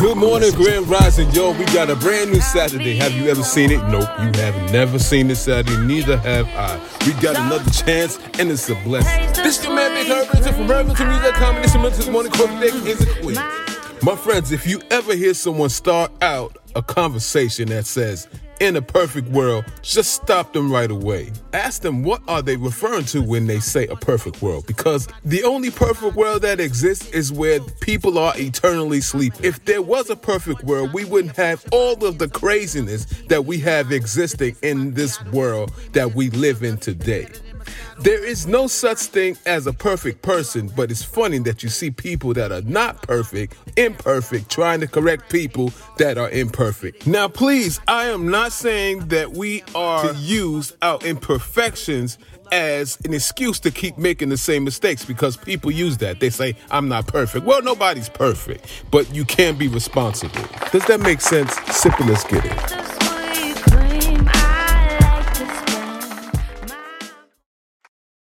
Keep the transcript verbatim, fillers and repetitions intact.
Good morning, Grand Rising, yo. We got a brand new Saturday. Have you ever seen it? Nope, you have never seen this Saturday. Neither have I. We got another chance, and it's a blessing. This is your man, Big Herbert, from Herbert to Music Comedy. This is morning, Corporate Day, Kings and Queens. My friends, if you ever hear someone start out a conversation that says, in a perfect world, just stop them right away. Ask them what are they referring to when they say a perfect world, because the only perfect world that exists is where people are eternally sleeping. If there was a perfect world, we wouldn't have all of the craziness that we have existing in this world that we live in today. There is no such thing as a perfect person, but it's funny that you see people that are not perfect, imperfect, trying to correct people that are imperfect. Now, please, I am not saying that we are to use our imperfections as an excuse to keep making the same mistakes, because people use that. They say, I'm not perfect. Well, nobody's perfect, but you can be responsible. Does that make sense? Simple, let's get it.